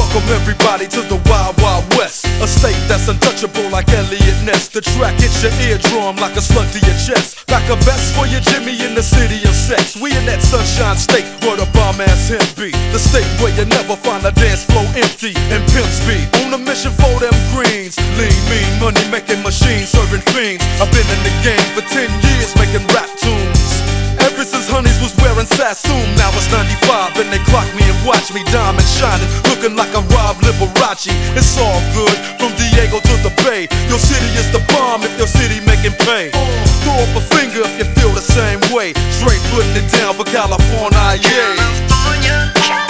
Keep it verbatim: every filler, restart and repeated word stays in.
Welcome everybody to the Wild Wild West, a state that's untouchable like Elliot Ness. The track hits your eardrum like a slug to your chest. Like a vest for your Jimmy in the city of sex. We in that sunshine state where the bomb ass him be. The state where you never find a dance floor empty and pimp speed. On a mission for them greens. Lean, mean, money making machines serving fiends. I've been in the game for ten years making rap tunes. Ever since Honeys was wearing Sassoon. Now it's ninety-five and they clock me and watch me diamond shining, looking like a Rob Liberace. It's all good from Diego to the Bay. Your city is the bomb if your city making pay. Throw up a finger if you feel the same way. Straight putting it down for California, yeah. California.